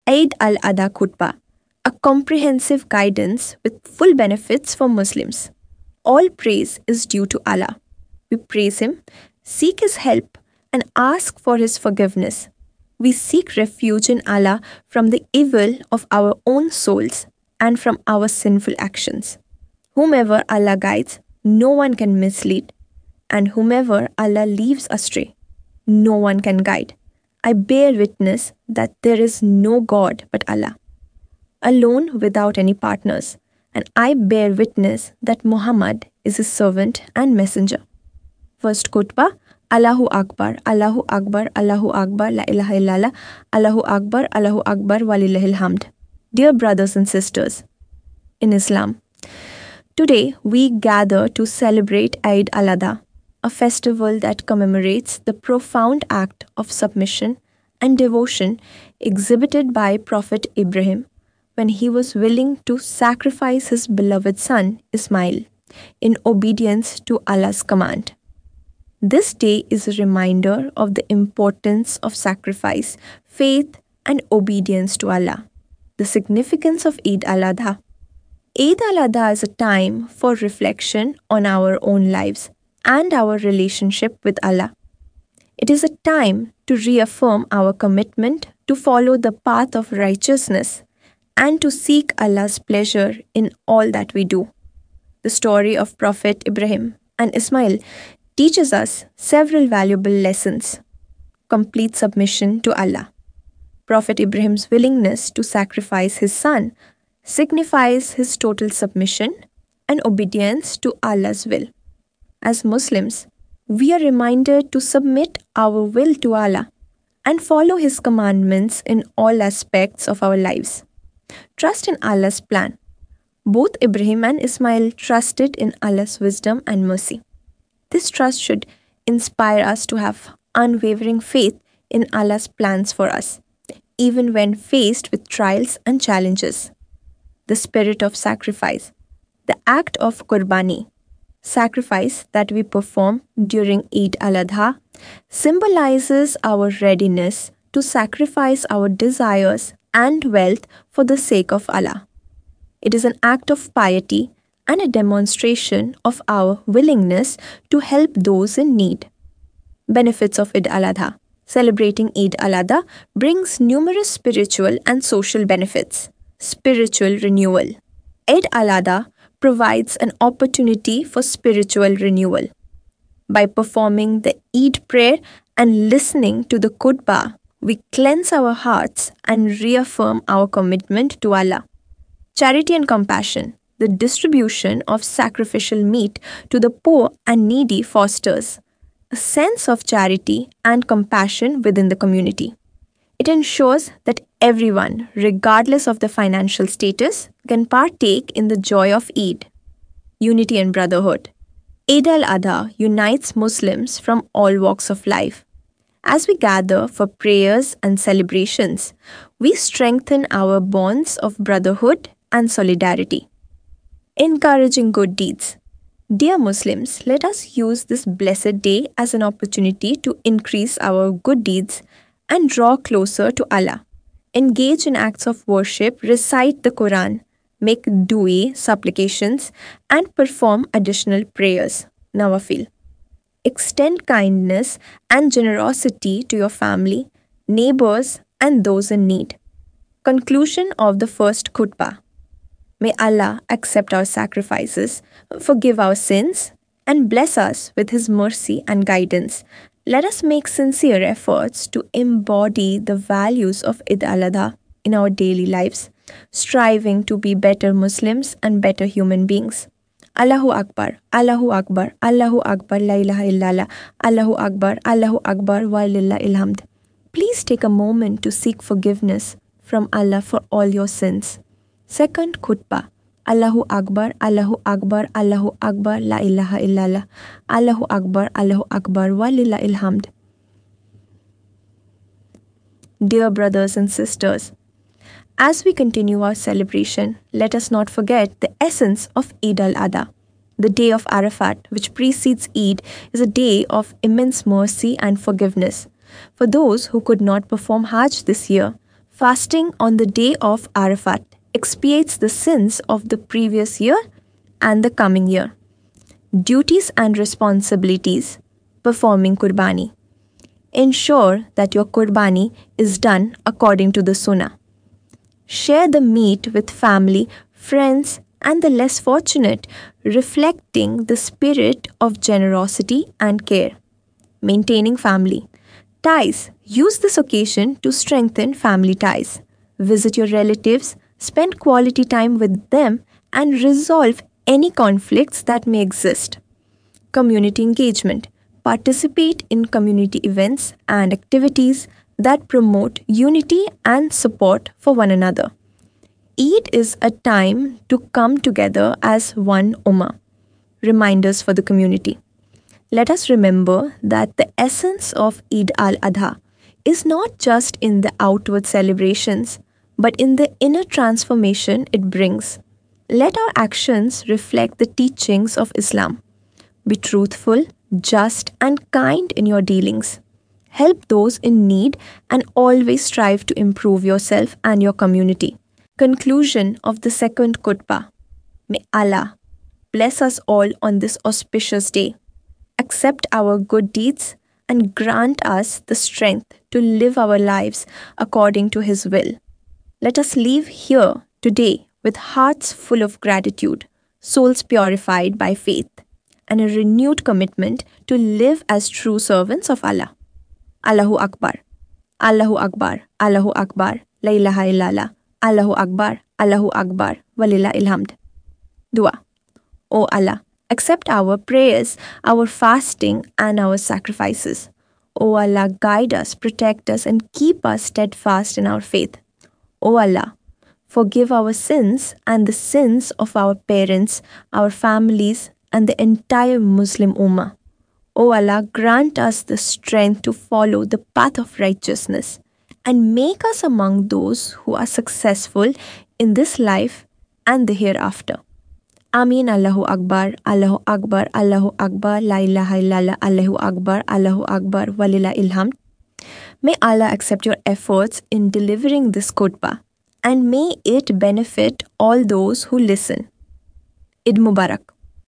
Eid al-Adha Khutbah, a comprehensive guidance with full benefits for Muslims. All praise is due to Allah. We praise Him, seek His help, and ask for His forgiveness. We seek refuge in Allah from the evil of our own souls and from our sinful actions. Whomever Allah guides, no one can mislead, and whomever Allah leaves astray, no one can guide. I bear witness that there is no God but Allah, alone without any partners, and I bear witness that Muhammad is His servant and messenger. First khutbah, Allahu Akbar, Allahu Akbar, Allahu Akbar, La ilaha illallah, Allahu Akbar, Walillahil hamd. Dear brothers and sisters in Islam, today we gather to celebrate Eid al-Adha, a festival that commemorates the profound act of submission and devotion exhibited by Prophet Ibrahim when he was willing to sacrifice his beloved son Ismail in obedience to Allah's command. This day is a reminder of the importance of sacrifice, faith, and obedience to Allah. The significance of Eid al-Adha. Eid al-Adha is a time for reflection on our own lives and our relationship with Allah. It is a time to reaffirm our commitment to follow the path of righteousness and to seek Allah's pleasure in all that we do. The story of Prophet Ibrahim and Ismail teaches us several valuable lessons. Complete submission to Allah. Prophet Ibrahim's willingness to sacrifice his son signifies his total submission and obedience to Allah's will. As Muslims, we are reminded to submit our will to Allah and follow His commandments in all aspects of our lives. Trust in Allah's plan. Both Ibrahim and Ismail trusted in Allah's wisdom and mercy. This trust should inspire us to have unwavering faith in Allah's plans for us, even when faced with trials and challenges. The spirit of sacrifice. The act of Qurbani, sacrifice that we perform during Eid al-Adha, symbolizes our readiness to sacrifice our desires and wealth for the sake of Allah. It is an act of piety and a demonstration of our willingness to help those in need. Benefits of Eid al-Adha. Celebrating Eid al-Adha brings numerous spiritual and social benefits. Spiritual renewal. Eid al-Adha provides an opportunity for spiritual renewal. By performing the Eid prayer and listening to the khutbah, we cleanse our hearts and reaffirm our commitment to Allah. Charity and compassion. The distribution of sacrificial meat to the poor and needy fosters a sense of charity and compassion within the community. It ensures that everyone, regardless of the financial status, can partake in the joy of Eid. Unity and brotherhood. Eid al-Adha unites Muslims from all walks of life. As we gather for prayers and celebrations, we strengthen our bonds of brotherhood and solidarity. Encouraging good deeds. Dear Muslims, let us use this blessed day as an opportunity to increase our good deeds and draw closer to Allah. Engage in acts of worship, recite the Quran, make du'a, supplications, and perform additional prayers, nawafil. Extend kindness and generosity to your family, neighbors, and those in need. Conclusion of the first khutbah. May Allah accept our sacrifices, forgive our sins, and bless us with His mercy and guidance. Let us make sincere efforts to embody the values of Eid al-Adha in our daily lives, striving to be better Muslims and better human beings. Allahu Akbar, Allahu Akbar, Allahu Akbar, La ilaha illallah, Allahu Akbar, Walillahil hamd. Please take a moment to seek forgiveness from Allah for all your sins. Second khutbah. Allahu Akbar, Allahu Akbar, Allahu Akbar, La ilaha illallah, Allahu Akbar, Walillahil hamd. Dear brothers and sisters, as we continue our celebration, let us not forget the essence of Eid al-Adha. The day of Arafat, which precedes Eid, is a day of immense mercy and forgiveness. For those who could not perform Hajj this year, Fasting on the day of Arafat expiates the sins of the previous year and the coming year. Duties and responsibilities. Performing Qurbani. Ensure that your Qurbani is done according to the Sunnah. Share the meat with family, friends, and the less fortunate, reflecting the spirit of generosity and care. Maintaining family ties. Use this occasion to strengthen family ties. Visit your relatives, spend quality time with them, and resolve any conflicts that may exist. Community engagement. Participate in community events and activities that promote unity and support for one another. Eid is a time to come together as one Ummah. Reminders for the community. Let us remember that the essence of Eid al-Adha is not just in the outward celebrations, but in the inner transformation it brings. Let our actions reflect the teachings of Islam. Be truthful, just, and kind in your dealings. Help those in need and always strive to improve yourself and your community. Conclusion of the second khutbah. May Allah bless us all on this auspicious day, accept our good deeds, and grant us the strength to live our lives according to His will. Let us leave here today with hearts full of gratitude, souls purified by faith, and a renewed commitment to live as true servants of Allah. Allahu Akbar. Allahu Akbar. Allahu Akbar. La ilaha illallah. Allahu Akbar. Allahu Akbar. Walillah ilhamd. Dua. O Allah, accept our prayers, our fasting, and our sacrifices. O Allah, guide us, protect us, and keep us steadfast in our faith. O Allah, forgive our sins and the sins of our parents, our families, and the entire Muslim Ummah. O Allah, grant us the strength to follow the path of righteousness and make us among those who are successful in this life and the hereafter. Ameen. Allahu Akbar, Allahu Akbar, Allahu Akbar, La ilaha illallah, Allahu Akbar, Allahu Akbar, Walillah ilhamd. May Allah accept your efforts in delivering this khutbah and may it benefit all those who listen. Eid Mubarak.